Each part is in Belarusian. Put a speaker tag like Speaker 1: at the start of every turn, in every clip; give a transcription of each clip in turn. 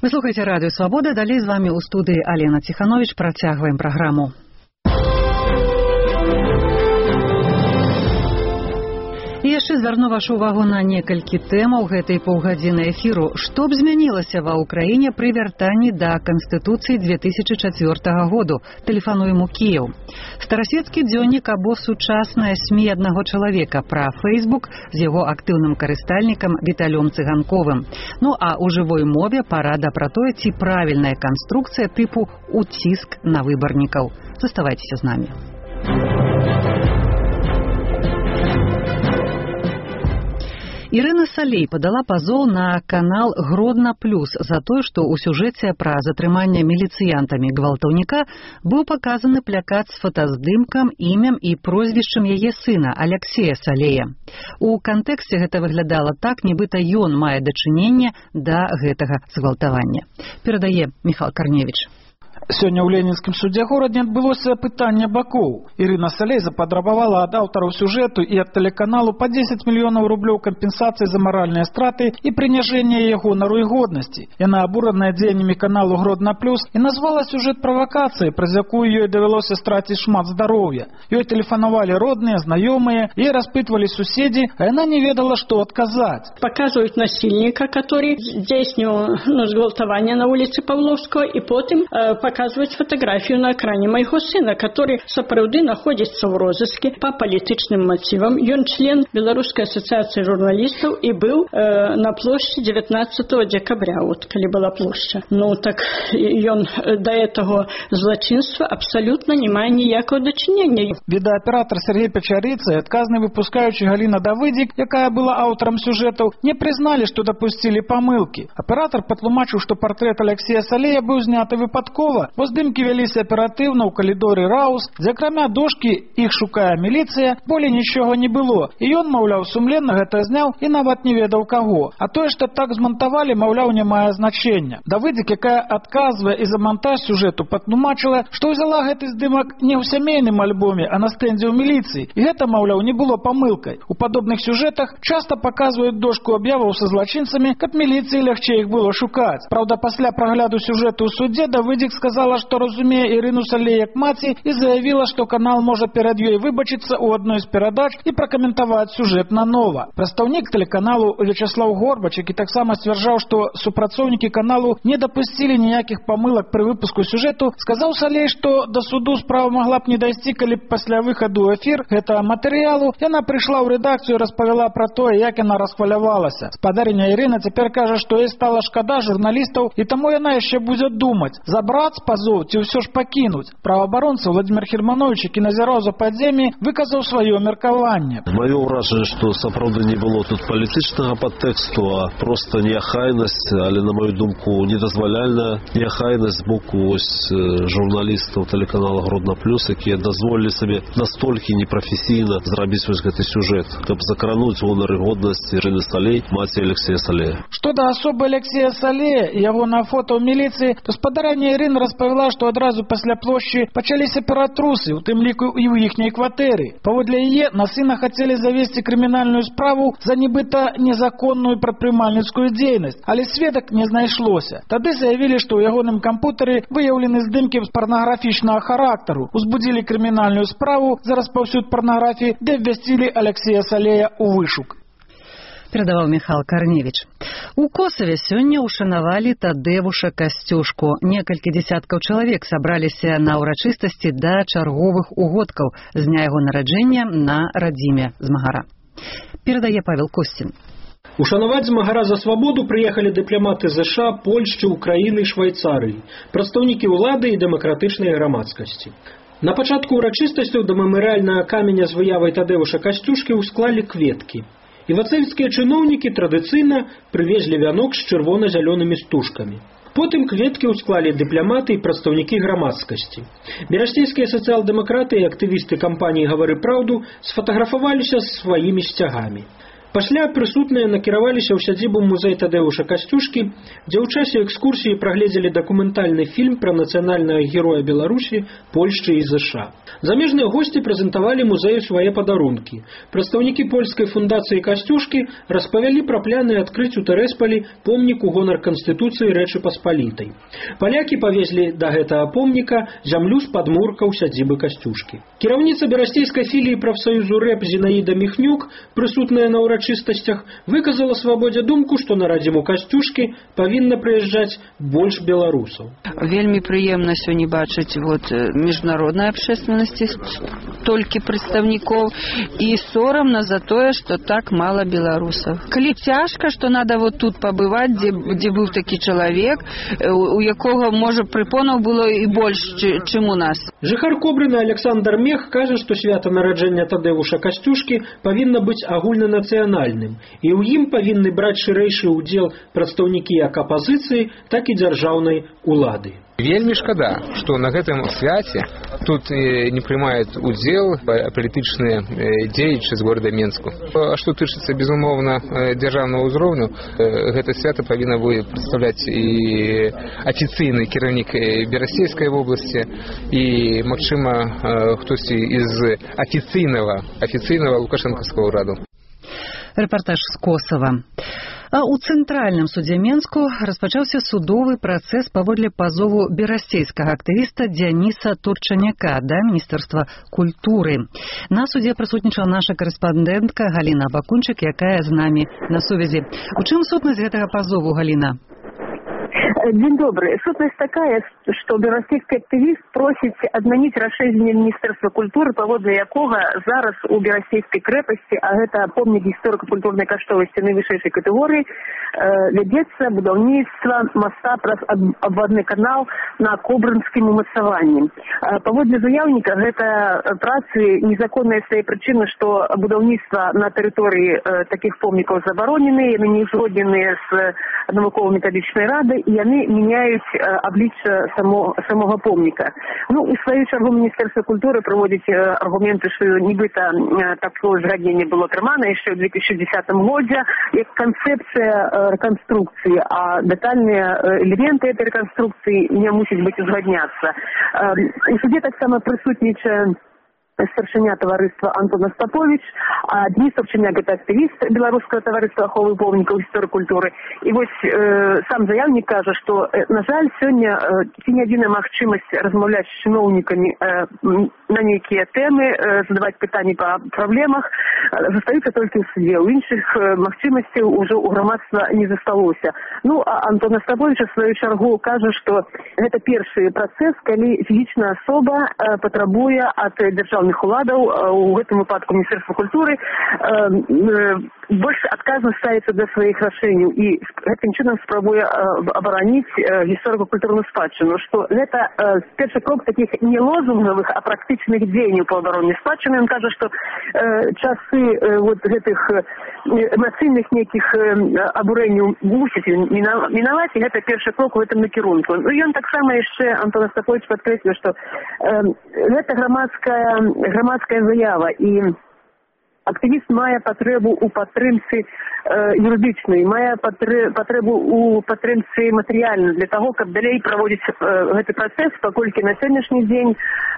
Speaker 1: Вы слухаеце радыё Свабода, далей з вами ў студыі Алена Ціхановіч, працягваем праграму. І яшчэ звярну вашу увагу на некалькі тэмаў гэтай паўгадзіны эфіру. Што б змянілася ва ўкраіне пры вяртанні да Канстытуцыі 2004 году? Тэлефануем у Кіеў. Старасветскі дзённік або сучасная СМІ аднаго чалавека пра Фэйсбук з яго актыўным карыстальнікам Віталём Цыганковым. Ну а ў жывой мове парада пра тое, ці правільная канструкцыя тыпу «уціск на выбарнікаў». Заставайцеся з намі. Ірына Салей падала пазоў на канал Гродна Плюс за тое, што ў сюжэце пра затрыманне міліцыянтамі гвалтаўніка быў паказаны плакат з фотаздымкам, імем і прозвішчам яе сына Аляксея Салея. У кантэксце гэта выглядала так, нібыта ён мае дачыненне да гэтага згвалтавання. Перадае Міхал Карневіч.
Speaker 2: Сёння ў Ленінскім судзе горадзе адбылося пытанне бакоў. Ірына Салей запатрабавала ад аўтараў сюжэту і ад тэлеканалу па 10 мільёнаў рублёў кампенсацыі за маральныя страты і прыніжэнне яе гонару і годнасці. Яна абураная дзеяннямі каналу Гродна Плюс і назвала сюжэт правакацыяй, праз якую ёй давялося страціць шмат здароўя. Ёй тэлефанавалі родныя, знаёмыя, і распытвалі суседзі, а яна не ведала, што адказаць.
Speaker 3: Показывают насильника, который здійснював зґвалтування на улице Павловского, и потом показывать фотографию на экране моего сына, который сапраўды находится в розыске по политичным мотивам. Он член Белорусской ассоциации журналистов и был на площади 19 декабря, вот, когда была площадь. Ну, так он до этого злочинства абсолютно не мае ніякого дачынення.
Speaker 2: Відеааператор Сергей Печаріца і адказны выпускаючы Галіна Давыдзік, якая была аўтарам сюжэтаў, не прызналі, што дапусцілі памылкі. Аператор патлумачыў, што партрэт Аляксея Салея быў зняты выпадкова, бо здымкі вяліся аператыўна ў калідоры Раус, дзе акрамя дошкі «Іх шукае міліцыя» болей нічога не было. І ён, маўляў, сумленна гэта зняў і нават не ведаў каго. А тое, што так змантавалі, маўляў, не мае значэння. Давыдзік, якая адказвае і за монтаж сюжэту, патлумачыла, што ўзяла гэты здымак не ў сямейным альбоме, а на стэндзе ў міліцыі. І гэта, маўляў, не было памылкай. У падобных сюжэтах часта паказваюць дошку аб'яваў са злачынцамі, каб міліцыі лягчэй іх было шукаць. Праўда, пасля прагляду сюжэту ў судзе Давыдзік сказала, што разумее Ірыну Салей як маці і заявіла, што канал можа перад ёй выбачыцца ў адной з перадач і пракаментаваць сюжэт нанова. Прадстаўнік тэлеканалу Вячаслаў Горбач, які таксама сцвярджаў, што супрацоўнікі каналу не дапусцілі ніякіх памылак пры выпуску сюжэту, сказаў Салей, што да суду справа магла б не дайсці, калі б пасля выхаду ў эфір гэтага матэрыялу яна прыйшла ў рэдакцыю і распавяла пра тое, як яна расхвалявалася. Спадарыня Ірына цяпер кажа, што ёй стала шкада журналістаў і таму яна яшчэ будзе думаць, забраць пазоў ці ўсё ж пакінуць. Праваабаронца Владимир Херманович, які назіраў за падзеямі, выказаў сваё меркаванне.
Speaker 4: Маё ўражанне, што сапраўды не было тут палітычнага падтэксту, а проста неахайнасць, але на мою думку недазваляльная неахайнасць з боку журналістаў тэлеканала Гродна Плюс, якія дазволілі сабе настолькі непрафесійна зрабіць вось гэты сюжэт, каб закрануць гонар і годнасць Ірыны Салей, маці Аляксея Салея.
Speaker 2: Што да асобы Аляксея Салея і яго на фота ў міліцыі, то спадарня Ірына распавяла, што адразу пасля плошчы пачаліся ператрусы, у тым ліку і ў іхняй кватэры. Паводле яе, на сына хацелі завесці крымінальную справу за нібыта незаконную прадпрымальніцкую дзейнасць, але сведак не знайшлося. Тады заявілі, што ў ягоным кампутары выяўлены здымкі з парнаграфічнага характару, узбудзілі крымінальную справу за распаўсюд парнаграфіі, де абвясцілі Аляксея Салея ў вышук.
Speaker 1: Перадаваў Міхал Карневіч. У Косаве сёння ушанавалі Тадэвуша Касцюшку. Некалькі дзесяткаў чалавек сабраліся на ўрачыстасці да чарговых угодкаў з дня яго нараджэння на радзіме змагара. Перадае Павел Костін.
Speaker 5: Ушанаваць змагара за свабоду прыехалі дыпламаты ЗША, Польшчы, Украіны і Швайцарыі, прадстаўнікі ўлады і дэмакратычнай грамадскасці. На пачатку ўрачыстасцяў да мемарыяльнага каменя з выявай Тадэвуша Касцюшкі ўсклалі кветкі. Івацэвіцкія чыноўнікі традыцыйна прывезлі вянок з чырвона-зялёнымі стужкамі. Потым кветкі ўсклалі дыпламаты і прадстаўнікі грамадскасці. Берасцейскія сацыял-дэмакраты і актывісты кампаніі «Гавары праўду» сфатаграфаваліся з сваімі сцягамі. Пасля прысутныя накіраваліся ў сядзібу музей Тадэуша Касцюшкі, дзе ў часе экскурсіі прагледзелі дакументальны фільм пра нацыянальнага героя Беларусі, Польшчы і ЗША. Замежныя госці прэзентавалі музею свае падарункі. Прадстаўнікі польскай фундацыі Касцюшкі распавялі пра пляны адкрыць у Тэрэсполі помнік у гонар Канстытуцыі Рэчы Паспалітай. Палякі павезлі да гэтага помніка зямлю з падмуркаў сядзібы Касцюшкі. Кіраўніца берасцейскай філіі прафсаюзу РЭП Зінаіда Міхнюк, прысутная на урачыстасцях, выказала свабодзе думку, што на радзіму Касцюшкі павінна прыязджаць больш беларусаў.
Speaker 6: Вельмі прыемна сёння бачыць міжнароднай абшчэсственнасці толькі прадстаўнікоў і сорамна за тое, што так мала беларусаў. Калі цяжка, што надо тут пабываць, дзе быў такі чалавек, у якога, можа, прыпонаў было і больш, чым у нас.
Speaker 5: Жыхар Кобрына Александр Мех кажа, што свята нараджэння Тадэуша Касцюшкі павінна быць агульнанацыянальным, і ў ім павінны браць шырэйшы ўдзел прадстаўнікі як апазіцыі, так і дзяржаўнай улады.
Speaker 7: Вельмі шкада, што на гэтым свяце тут не прымаюць удзел палітычныя дзеячы з горада Менску. А што тычыцца, безумоўна, дзяржаўнага ўзроўню, гэта свята павінна прадстаўляць і афіцыйны кіраўнік Берасцейскай вобласці, і, магчыма, хтосьці з афіцыйнага лукашэнкаўскага ўраду.
Speaker 1: Рэпартаж з Косава. А ў цэнтральным судзе Менску распачаўся судовы працэс паводле пазову берасцейскага актывіста Дзяніса Турчаняка да Міністэрства культуры. На судзе прысутнічала наша карэспандэнтка Галіна Абакунчык, якая з намі на сувязі. У чым сутнасць гэтага пазову, Галіна?
Speaker 8: День добрый. Сутность такая, что берасцейский активист просит отменить решение Министерства культуры, паводле якога зараз у берасцейской крепости, а это помнік историко-культурной каштовости наивысшей категории, вядзецца будаўніцтва моста праз обводный канал на Кобрынскім умацаванні. Паводле заяўніка гэта працы незаконныя з той прычыны, што будаўніцтва на тэрыторыі такіх помнікаў забаронены, яны не узгодненыя з навукова-метадычнай рады, і яны меняюць аблічча самого помніка. Ну, і сваю чаргу Міністэрства культуры праводзіць аргументы, што нібыта такое згадненне было атрымана яшчэ ў 2010 годзе, як канцэпцыя рэканструкцыі, а дэтальныя элементы этой рэканструкцыі не мусяць быць узгадняцца. У суде таксама прысутнічае старшыня таварыства Антон Остапович, а Денис Турчаняк – гэта актывіст Беларускага таварыства аховы помнікаў гісторыі культуры. І вось сам заявнік кажа, што, на жаль, сёння ці не адзіная магчымасць размаўляць з чыноўнікамі на нейкія тэмы, задаваць пытанні па праблемах, застаюцца толькі ў суде. У іншых магчымасцяў ужо у грамадства не засталося. Ну, а Антон Остапович у сваю чаргу кажа, што гэта першы працэс, калі фізічная асоба патрабуе ад дзяржаўных уладаў, у гэтым выпадку Міністэрства культуры, больш адказна ставіцца да сваіх рашэнняў і гэтым чынам спрабуе абараніць гісторыка-культурную спадчыну, што гэта першы крок такіх не лозунгавых, а практычных дзеянняў па абароне спадчыны. Ён кажа, што часы вот гэтых эмацыйных нейкіх абурэнняў мусяць мінаваць, і гэта першы крок у гэтым накірунку. Ну, ён таксама яшчэ, Антон Остапович падкрэсліў, што гэта грамадская заява, і актывіст мае патрэбу ў падтрымцы юрыдычнай, мае патрэбу ў падтрымцы матэрыяльнай для таго, каб далей праводзіць гэты працэс, паколькі на сённяшні дзень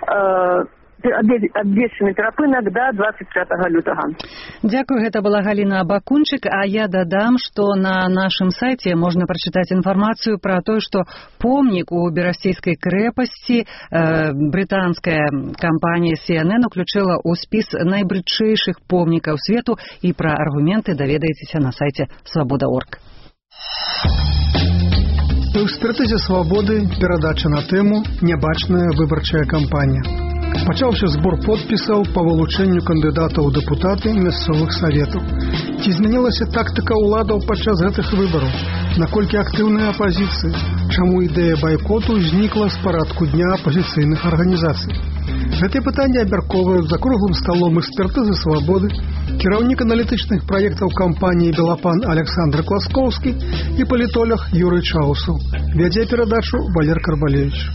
Speaker 8: абвешчаны перапынак да 25 лютага.
Speaker 1: Дзякую, гэта была Галіна Абакунчык, а я дадам, што на нашым сайце можна прачытаць інфармацыю пра тое, што помнік у берасцейскай крэпасці брытанская кампанія CNN уключыла ў спіс найбрыдчэйшых помнікаў свету, і пра аргументы даведаецеся на сайце Свабода.орг.
Speaker 9: У экспертызе «Свабоды» перадача на тэму «Нябачная выбарчая кампанія». Пачаўся збор подпісаў па вылучэнню кандыдатаў у дэпутаты мясцовых саветаў. Ці змянілася тактыка ўладаў падчас гэтых выбараў? Наколькі актыўная апазіцыя? Чаму ідэя байкоту ўзнікла з парадку дня апазіцыйных арганізацый? Гэтыя пытанні абмяркоўваюць за круглым сталом экспертызы «Свабоды», кіраўнік аналітычных праектаў кампаніі «Белапан» Александр Класкоўскі і палітолог Юрый Чаусаў. Вядзе перадачу Валер Карбалевич.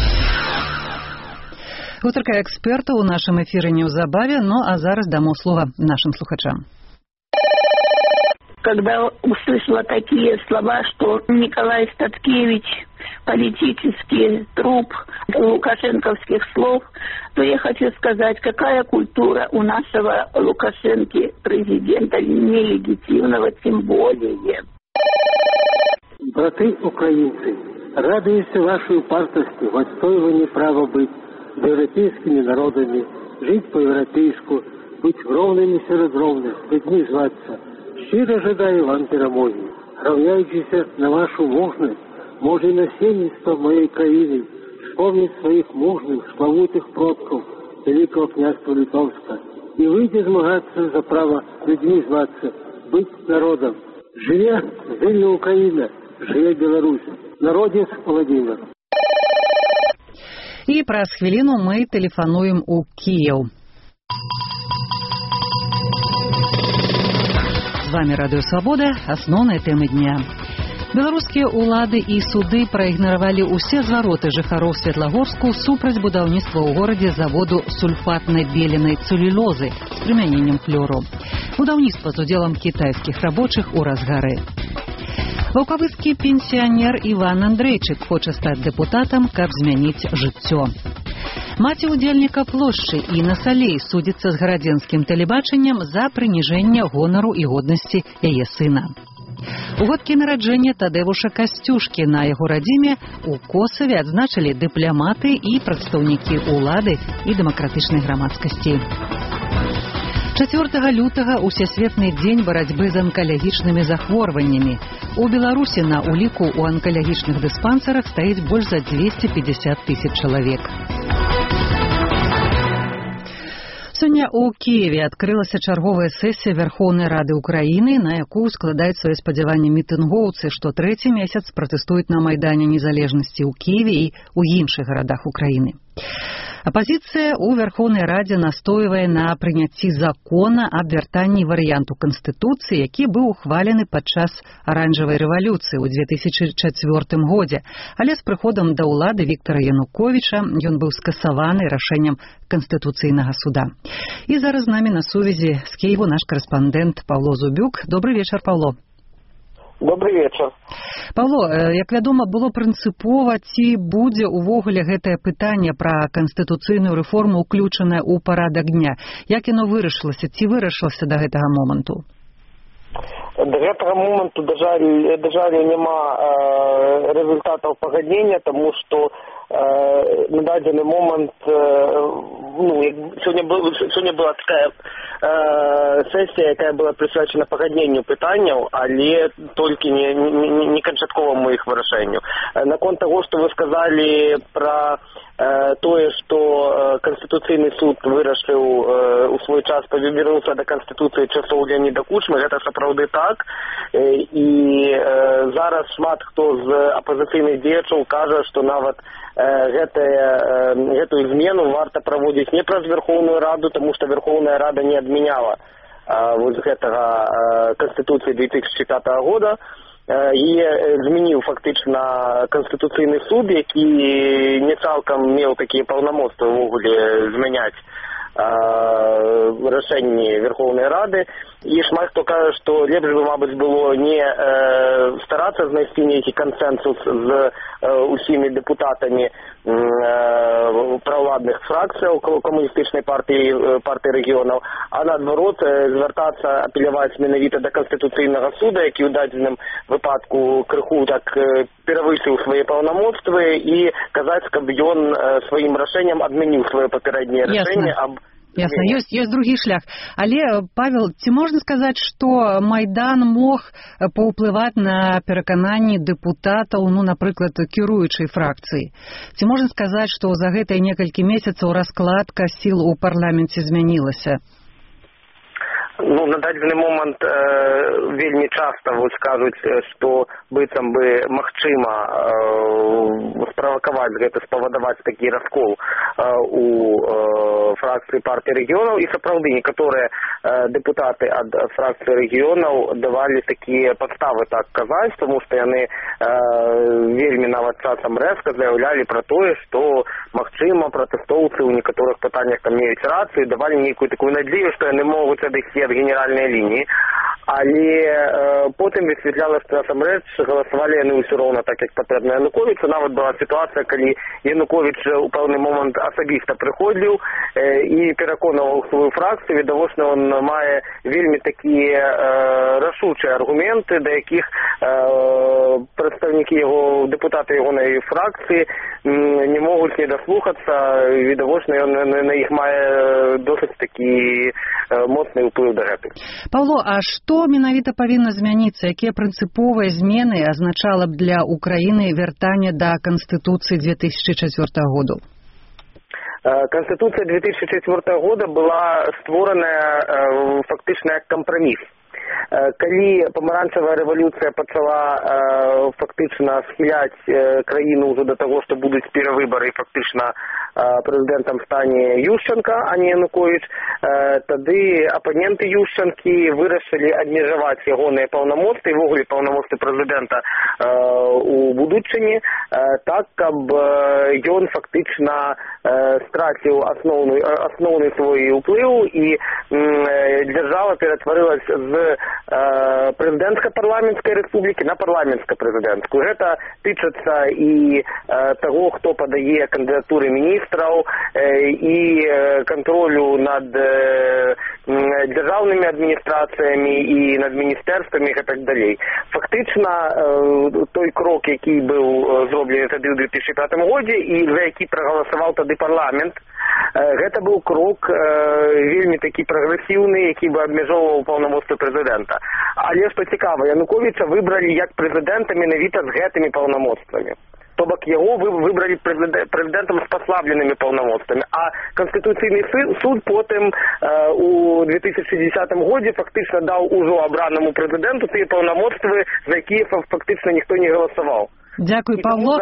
Speaker 1: Гутарка эксперта ў нашым эфіры неўзабаве, ну а зараз дамо слова нашым слухачам.
Speaker 10: Когда услышала такие слова, что Николай Статкевич политический труп лукашенковских слов, то я хочу сказать, какая культура у нашего Лукашенки президента нелегитимного, тем более.
Speaker 11: Браты украинцы, радуюсь вашей упартости в отстаивании права быть европейскими народами, жить по-европейску, быть ровными среди ровных, людьми зваться. Щиро жадаю вам перемоги, равняющийся на вашу мужность, може насельництво моей краины, вспомнить своих мужных, славутых продков Великого княжества Литовска и выйти змагаться за право людьми зваться, быть народом. Живе вільна Украина, живе Беларусь. Народец Владимир.
Speaker 1: І праз хвіліну мы тэлефануем у Кіеў. З вами Радыё Свабода, асноўныя тэмы дня. Беларускія ўлады і суды праігнаравалі ўсе звароты жыхароў Светлагорску супраць будаўніцтва ў горадзе заводу сульфатнай беленай цэлюлозы з прымяненнем хлору. Будаўніцтва з удзелам кітайскіх рабочых у разгары. Ваўкавыскі пенсіянер Іван Андрейчык хоча стаць дэпутатам, каб змяніць жыццё. Маці ўдзельніка плошчы Інна Салей судзіцца з гарадзенскім тэлебачаннем за прыніжэнне гонару і годнасці яе сына. У годкі нараджэння Тадэвуша Касцюшкі на яго радзіме у Косаве адзначылі дыпламаты і прадстаўнікі ўлады і дэмакратычнай грамадскасці. 4 лютага усесветны дзень барацьбы з анкалагічнымі захворваннямі. У Беларусі на уліку ў анкалагічных дыспансерах стаіць больш за 250 тысяч чалавек. Сёння ў Кіеве адкрылася чарговая сесія Верхоўнай Рады Украіны, на якую складаюць свае спадзяванні мітынгоўцы, што трэці месяц пратэстуюць на Майдане Незалежнасці ў Кіеве і ў іншых гарадах Украіны. Апазіцыя ў Верхоўнай Радзе настойвае на прыняцці закона аб вяртанні варыянту Канстытуцыі, які быў ухвалены падчас аранжавай рэвалюцыі ў 2004 годзе. Але з прыходам да ўлады Віктара Януковіча ён быў скасаваны рашэннем Канстытуцыйнага суда. І зараз з намі на сувязі з Києву наш карэспандэнт Павло Зубюк. Добрый вечар, Павло.
Speaker 12: Добрый вечар.
Speaker 1: Павло, як вядома, было прынцыпова, ці будзе ўвогуле гэтае пытанне пра канстытуцыйную рэформу ўключанае ў парадак дня. Як яно вырашылася, ці вырашылася да гэтага моманту?
Speaker 12: До гэтага моманту, да жаль, няма результатаў пагаднення, тому што на дадзены момант сёння была такая сесія, якая была прысвячана пагадненню пытанняў, але толькі не канчатковаму іх вырашэнню. Наконт таго, што вы сказалі пра тое, што Канстытуцыйны суд вырашыў у свой час павярнуцца да Канстытуцыі часоў Леаніда Кучмы, гэта сапраўды так. І зараз шмат хто з апазіцыйных дзеячаў кажа, што нават гэтую змену варта праводзіць не праз Верхоўную Раду, тому што Верхоўная Рада не адмяняла вось гэтага Канстытуцыі 2005 года. І змяніў фактычна Канстытуцыйны суд, які не цалкам меў такія паўнамоцтвы ўвогуле змяняць рашэнні Верхоўнай Рады. І шмат хто кажа, што лепш бы, мабыць, было не старацца знайсці нейкі кансенсус з усімі дэпутатамі праваладных фракцыяў камуністычнай партыі рэгіёнаў, а наадварот звяртацца, апеляваць менавіта да Канстытуцыйнага суда, які ў дадзеным выпадку крыху так перавысіў свае паўнамоцтвы, і казаць, каб ён сваім рашэннем адмяніў сваё папярэдняе рашэнне аб...
Speaker 1: Ясно, ёсць другі шлях. Але, Павел, ці можна сказаць, што Майдан мог паўплываць на перакананні дэпутатаў, напрыклад, кіруючай фракцыі? Ці можна сказаць, што за гэтыя некалькі месяцаў раскладка сіл у парламенце змянілася?
Speaker 12: На дадзены момант вельмі часта кажуць, што быццам бы магчыма справакаваць гэта, спавадаваць такі раскол у фракцыі партыі рэгіёнаў, і сапраўды некаторыя дэпутаты ад фракцыі рэгіёнаў давалі такія падставы так казаць, тому што яны вельмі нават часам рэзка заяўлялі пра тое, што магчыма пратэстоўцы ў некаторых пытаннях там меюць рацыю, давалі нейкую такую надзею, што яны могуць адысці ад генеральнай лініі. але потым высвятлялася, што насамрэч галасавалі яны ўсё роўна так, як патрэбна Януковічу. Нават была сітуацыя, калі Януковіч у пэўны момант асабіста прыходзіў і пераконваў сваю фракцыю. Відавочна, ён мае вельмі такія рашучыя аргументы, да якіх прадстаўнікі яго, дэпутаты ягонай фракцыі не могуць не даслухацца. Відавочна, ён на іх мае досыць такі моцны ўплыў дагэтуль.
Speaker 1: Павло, а што менавіта павінна змяніцца? Якія прынцыповыя змены азначала б для Украіны вяртанне да Канстытуцыі 2004 году?
Speaker 12: Конституция 2004 года была створена фактично як компромисс. Калі памаранчавая рэвалюцыя пачала фактычна схіляць краіну ўжо да таго, што будуць перавыбары, фактычна прэзідэнтам стане Ющенко, а не Януковіч, тады апаненты Ющенкі вырашылі абмежаваць ягоныя паўнамоцтвы, увогуле паўнамоцтвы прэзідэнта у будучыні, так, каб ён фактычна страціў асноўны свой уплыў і дзяржава ператварылась з прэзідэнцка-парламенцкай рэспублікі на парламенцка-прэзідэнцкую. Гэта тычыцца і таго, хто падае кандыдатуры міністраў, і кантролю над дзяржаўнымі адміністрацыямі і над міністэрствамі і так далей. Фактычна той крок, які быў зроблены тады ў 2005 годзе і за які прагаласаваў тады парламент, гэта быў крок вельмі такі прагрэсіўны, які бы абмяжоўваў паўнамоцтвы прэзідэнта. Але што цікава, Януковіча выбралі як прэзідэнта менавіта з гэтымі паўнамоцтвамі. То бок яго выбралі прэзідэнтам з паслабленымі паўнамоцтвамі. А Канстытуцыйны суд потым у 2010 годзе фактычна даў ужо абранаму прэзідэнту тыя паўнамоцтвы, за якія фактычна ніхто не галасаваў.
Speaker 1: Дякую, Павло.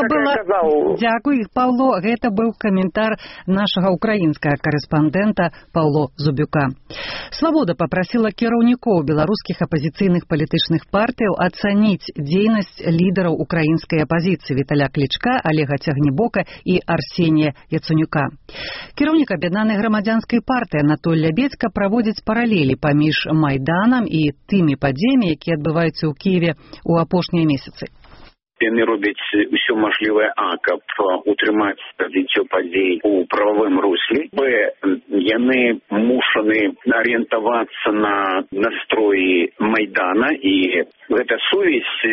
Speaker 1: Дякую, Павло. Гэта быў каментар нашага украінскага корэспандэнта Павло Зубюка. Свабода папрасіла кіраўнікоў беларускіх апазіцыйных палітычных партыяў ацаніць дзейнасць лідараў украінскай апазіцыі Віталя Клічка, Олега Цягнебока і Арсенія Яцунюка. Кіраўнік аб'яднанай грамадзянскай партыі Анатоль Лябедзька праводзіць паралелі паміж Майданам і тымі падзеямі, якія адбываюцца ў Кіеве ў апошнія месяцы.
Speaker 13: Яны робяць усё мажлівае, каб утрымаць развіццё падзей у прававым русле. Яны мушаны арыентавацца на настроі Майдана, і гэта сувязь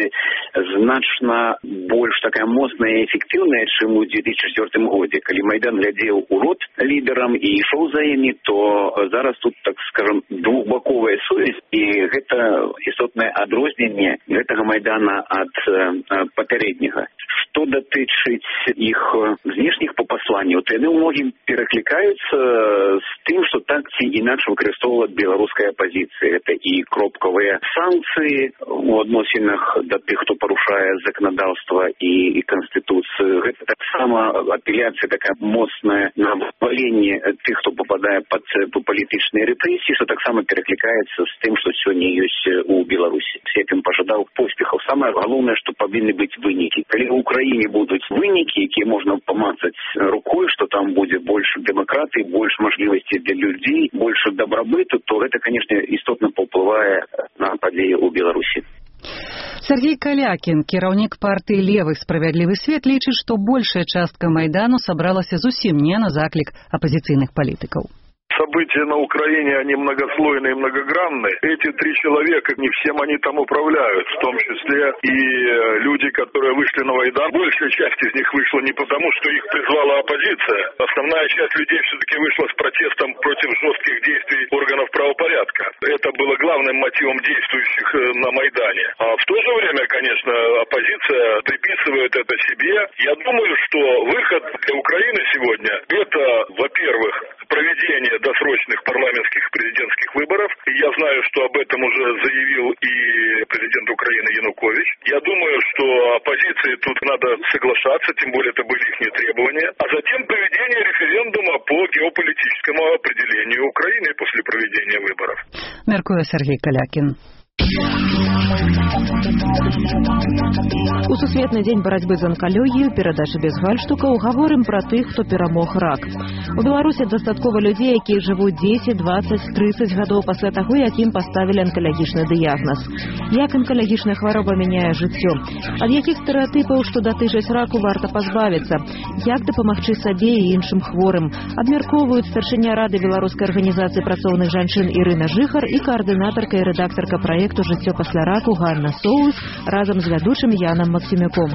Speaker 13: значна больш такая моцная і эфектыўная, чым у 2004 годзе. Калі Майдан глядзеў у рот лідарам і ішоў за імі, то зараз тут, так скажам, двухбаковая сувязь, і гэта істотнае адрозненне гэтага Майдана ад папярэдняга. Што датычыць іх знешніх папасланняў, то яны ў многім пераклікаюцца з тым, што так ці інакш выкарыстоўвала беларуская апазіцыя. Гэта і кропкавыя санкцыі у адносінах да тых, хто парушае заканадаўства і Канстытуцыю. Гэта таксама апеляцыя такая моцная на валенне тых, хто попадае пад палітычныя рэпрэсіі, што таксама пераклікаецца з тым, што сёння ёсць у Беларусі. Я б ім пажадаў поспехаў. Самае галоўнае, што павінны быць вынікі. Калі ў Украіне будуць вынікі, якія можна памацаць рукой, што там будзе больш дэмакратыі, больш мажлівасцей для людзей, больш дабрабыту, то гэта, канешне, істотна паўплывае на падзеі ў Беларусі.
Speaker 1: Сергей Калякін, кіраўнік партыі «Левый справядлівы свет», лічыць, што большая частка Майдану сабралася зусім не на заклік апазіцыйных палітыкаў.
Speaker 14: События на Украине, они многослойные и многогранные. Эти 3 человека, не всем они там управляют, в том числе и люди, которые вышли на Майдан. Большая часть из них вышла не потому, что их призвала оппозиция. Основная часть людей все-таки вышла с протестом против жестких действий органов правопорядка. Это было главным мотивом действующих на Майдане. А в то же время, конечно, оппозиция приписывает это себе. Я думаю, что выход для Украины сегодня – это, во-первых, проведение досрочных парламентских и президентских выборов. Я знаю, что об этом уже заявил и президент Украины Янукович. Я думаю, что оппозиции тут надо соглашаться, тем более это были их требования. А затем проведение референдума по геополитическому определению Украины после проведения выборов.
Speaker 1: Мяркуе Сергей Калякін.
Speaker 15: У сусветны дзень барацьбы з анкалогіяй перадачы без гальштукаў гаворым пра тых, хто перамог рак. У Беларусі дастаткова людзей, якія жывуць 10, 20, 30 гадоў пасля таго, як ім паставілі анкалагічны дыягназ. Як анкалагічная хвароба мяняе жыццё? Ад якіх стэрэатыпаў, што датычаць раку, варта пазбавіцца? Як дапамагчы сабе і іншым хворым? Абмяркоўваюць старшыня Рады беларускай арганізацыі працоўных жанчын Ірына Жыхар і каардынатарка і рэдактарка праекту «Жыццё пасля раку» Ганна Соус разам з вядучым Янам Максімюком.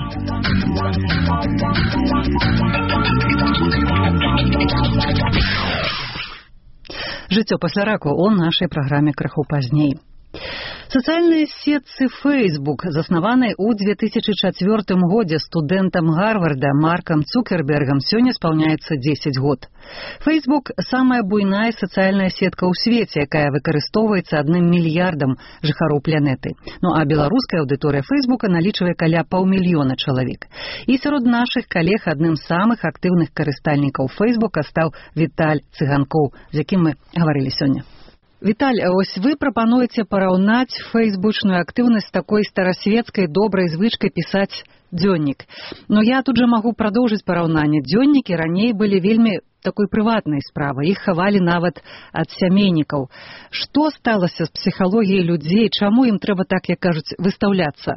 Speaker 1: Жыццё пасля раку ў нашай праграме крыху пазней. Сацыяльныя сетцы Facebook, заснаванай у 2004 годзе студэнтам Гарварда Маркам Цукербергам, сёння спаўняецца 10 год. Facebook – самая буйная сацыяльная сетка ў свеце, якая выкарыстоўваецца 1 мільярдам жыхароў планеты. Ну а беларуская аўдыторыя Фейсбука налічвае каля 500 000 чалавек. І сярод нашых калег адным з самых актыўных карыстальнікаў Фейсбука стаў Віталь Цыганкоў, з якім мы гаварылі сёння. Віталь, ось вы прапануеце параўнаць фейсбучную актыўнасць з такой старасветскай добрай звычкай пісаць дзённік. Но я тут жа магу прадоўжыць параўнанне. Дзённікі раней былі вельмі такой прыватнай справай, іх хавалі нават ад сямейнікаў. Што сталася з псіхалогіяй людзей, чаму ім трэба, так як кажуць, выстаўляцца?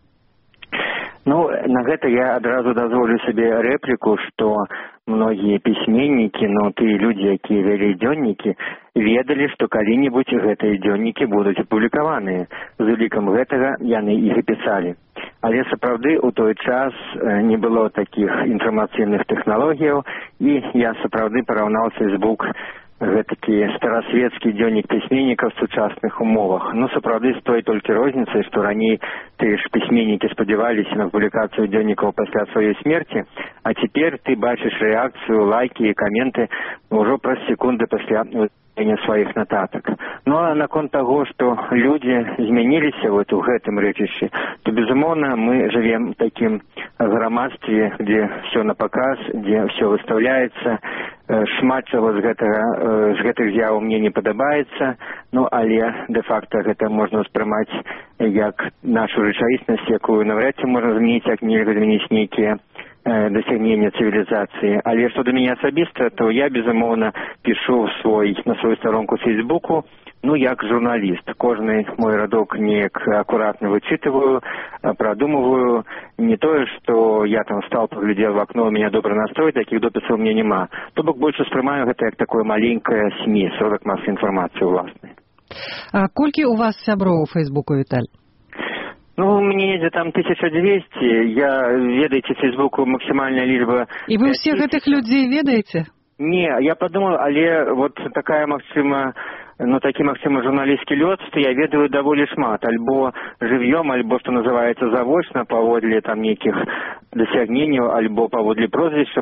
Speaker 16: Ну, на гэта я адразу дазволю сабе рэпліку, што многія пісьменнікі, ну, тыя людзі, якія вялі дзённікі, ведалі, што калі-небудзь гэтыя дзённікі будуць апублікаваныя. З улікам гэтага яны іх і пісалі. Але сапраўды у той час не было такіх інфармацыйных тэхналогіяў, і я сапраўды параўнаў Facebook гэтакі старасветскі дзённік пісьменнікаў в сучасных умовах. Ну, сапраўды з той толькі розніцай, што раней тыя ж пісьменнікі спадзяваліся на публікацыю дзённікаў пасля сваёй смерці, а цяпер ты бачыш рэакцыю, лайкі і каменты ўжо праз секунды пасля сваіх нататак. Ну а наконт таго, што людзі змяніліся вот у гэтым рэчышчы, то безумоўна мы жывем в такім грамадстве, дзе ўсё на паказ, дзе ўсё выстаўляецца. Шмат чаго з гэтых з'яваў мне не падабаецца, ну але дэ-факта гэта можна ўспрымаць як нашу рэчаіснасць, якую навряд ці можна змяніць, як нельга змяніць нейкія дасягнення цывілізацыі. Але што да мяне асабіста, то я, безумоўна, пішу на сваю старонку в Фейсбуку, ну, як журналіст. Кожны мой радок неяк акуратна вычытываю, прадумываю. Не тое, што я там стал, паглядзел в окно, у меня добры настрой, такіх допісаў у мяне няма. То бок больш успрымаю гэта як такое маленькае СМІ, сродак масавай інфармацыі ўласнай.
Speaker 1: А колькі у вас сяброў у Фейсбуку, Віталь?
Speaker 16: Ну, у меня где там 1200, я, ведаеце, в Фейсбуку максимальная лічба...
Speaker 1: І вы ўсіх гэтых людзей ведаеце?
Speaker 16: Не, я подумал, але вот такая магчыма, ну, такі магчыма журналісцкі лёд, што я ведаю даволі шмат, альбо жывьём, альбо, што называецца, завочна, паводле там нейкіх дасягненняў, альбо паводле прозвішча,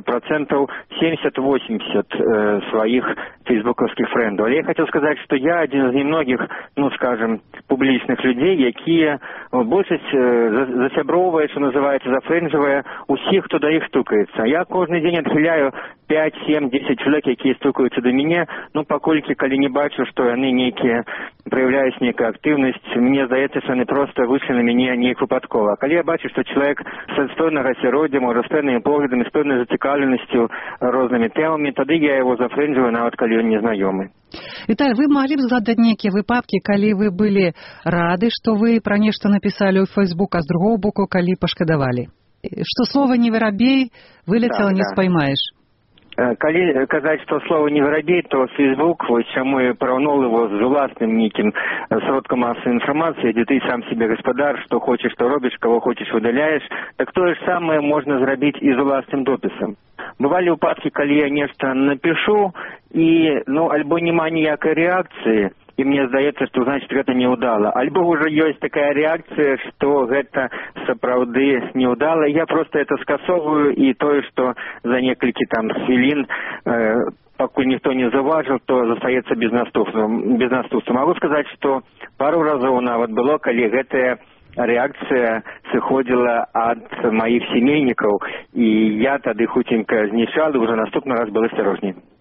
Speaker 16: 70-80% сваіх фейсбукаўскіх фрэндаў. Але я хацеў сказаць, што я адзін з немногіх, ну, скажем, публічных людзей, якія большасць засяброўвае, што называецца, зафрэнджвае усіх, хто да іх стукаецца. Я кожны дзень адхіляю 5, 7, 10 чалавек, якія стукаюцца да мяне, ну, паколькі, калі не бачу, што яны нейкія праяўляюць нейкую актыўнасць, мне здаецца, што яны проста выйшлі на мяне неяк выпадкова. Калі я бачу, што чалавек з адстойнага асяроддзя, можа, з пэўнымі поглядамі, з пэўнай зацікаўленасцю рознымі тэмамі, тады я яго зафрэнджваю, нават калі ён незнаёмы.
Speaker 1: Віталь, вы маглі б згадаць нейкія выпадкі, калі вы былі рады, што вы пра нешта напісалі ў Фейсбук, а з другого боку, калі пашкадавалі? Што слова «не вырабей» вылецела, не спаймаеш.
Speaker 16: Калі казаць, што слова «не вырабей», то Фейсбук, вось чаму я параўнуў его з уласным нейкім сродкам масавай інфармацыі, дзе ты сам себе гаспадар, што хочаш, што робіш, каго хочаш выдаляеш, так тое ж самае можна зрабіць і з уласным допісам. Бывалі выпадкі, калі я нешта напишу, і, ну, альбо няма ніякай рэакцыі, і мне здаецца, што, значит, гэта не ўдала. Альбо ўжо ёсць такая рэакцыя, што гэта сапраўды не ўдала. Я просто это скасовываю, і тое, што за некалькі там хвілін, пакуль ніхто не заўважыў, то застаецца без наступства. Магу сказаць, што пару разоў нават было, калі гэтая рэакцыя сыходзіла ад маіх семейнікаў, і я тады хуценька знішал, і ўжо наступны раз был асцярожней.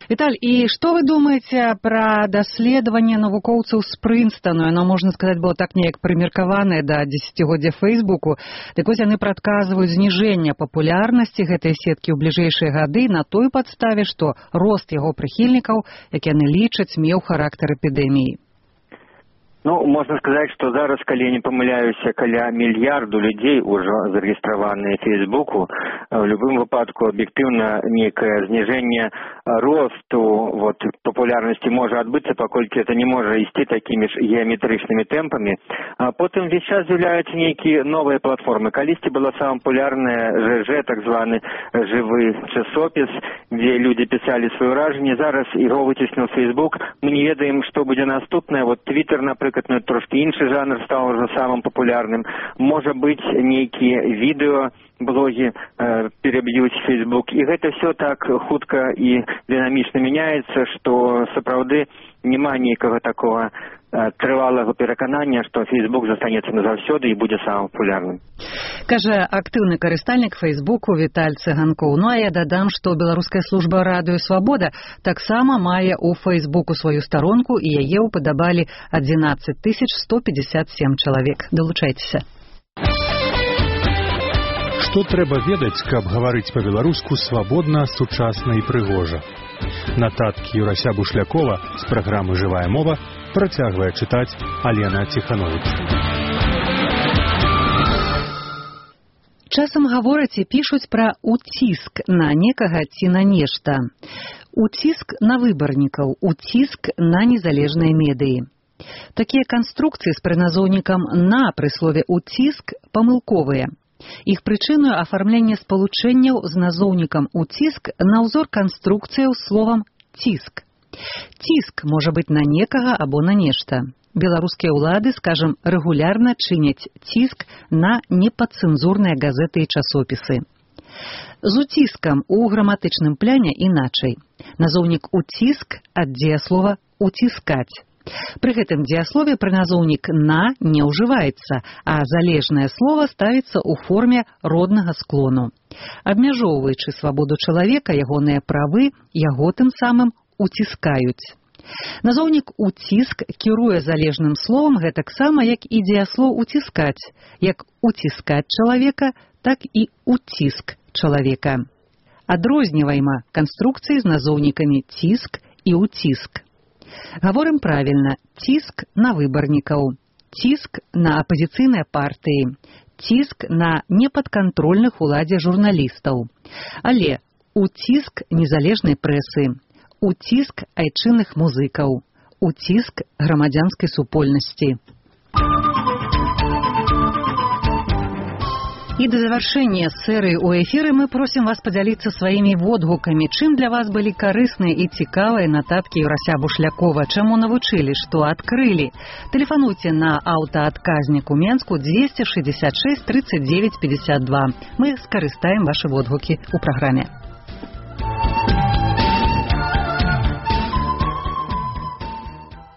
Speaker 1: Віталь, і што вы думаеце пра даследаванне навукоўцаў з Прынстону? Яно, можна сказаць, было так неяк прымеркаванае да дзесяцігоддзя Фэйсбуку. Так вось яны прадказваюць зніжэнне папулярнасці гэтай сеткі ў бліжэйшыя гады на той падставе, што рост яго прыхільнікаў, як яны лічаць, меў характар эпідэміі.
Speaker 16: Ну, можна сказаць, што зараз, калі я не памыляюся, каля мільярду людзей ужо зарэгістраваныя Фейсбуку, в любым выпадку аб'ектыўна нейкае зніжэнне росту папулярнасці можа адбыцца, паколькі это не можа ісці такімі ж геаметрычнымі тэмпамі. А потым весь час з'яўляюцца нейкія новыя платформы. Калісьці была самая папулярная ЖЖ, так званы жывы часопіс, дзе людзі пісалі свае ўражанні. Зараз яго выцесніў Фейсбук. Мы не ведаем, што будзе наступнае. Твиттер, напрыклад, трошки іншы жанр стаў уже самым папулярным. Можа быць, нейкія відэо, блогі пераб'юць Фейсбук. І гэта все так хутка і дынамічна мяняецца, што сапраўды няма нейкага такого трывалага пераканання, што Фейсбук застанецца назаўсёды і будзе самым папулярным.
Speaker 1: Кажа актыўны карыстальнік Фейсбуку Віталь Цыганкоў. Ну а я дадам, што беларуская служба радыё «Свабода» таксама мае ў Фейсбуку сваю старонку, і яе ўпадабалі 11 157 чалавек. Далучайцеся.
Speaker 17: Што трэба ведаць, каб гаварыць па-беларуску свабодна, сучасна і прыгожа? Нататкі Юрася Бушлякова з праграмы «Жывая мова» працягвае чытаць Алена Ціхановіч.
Speaker 1: Часам гавораць і пішуць пра уціск на некага ці на нешта. Уціск на выбарнікаў, уціск на незалежныя медыі. Такія канструкцыі з прыназоўнікам «на» пры слове «уціск» памылковыя. Іх прычыною афармленне спалучэнняў з назоўнікам «уціск» на ўзор канструкцыяў з словам «ціск». Ціск можа быць на некага або на нешта. Беларускія ўлады, скажам, рэгулярна чыняць ціск на непадцэнзурныя газеты і часопісы. З уціскам у граматычным пляне іначай. Назоўнік «уціск» ад дзеяслова «уціскаць». Пры гэтым дзеяслове прыназоўнік «на» не ўжываецца, а залежнае слова ставіцца ў форме роднага склону. Абмяжоўваючы свабоду чалавека, ягоныя правы яго тым самым уціскаюць. Назоўнік «уціск» кіруе залежным словам гэтаксама, як і дзеяслоў «уціскаць», як уціскаць чалавека, так і уціск чалавека. Адрознівайма канструкцыі з назоўнікамі «ціск» і «уціск». Гаворым правільна: ціск на выбарнікаў, ціск на апазіцыйныя партыі, ціск на непадкантрольных уладзе журналістаў, але уціск незалежнай прэсы, уціск айчынных музыкаў, уціск грамадзянскай супольнасці. І да завяршэння серыі ў эфіры мы просім вас падзяліцца сваімі водгукамі. Чым для вас былі карысныя і цікавыя нататкі Юрася Бушлякова? Чаму навучылі, што адкрылі? Тэлефануйце на аўтаадказнік у Менску 266 39 52. Мы скарыстаем вашы водгукі ў праграме.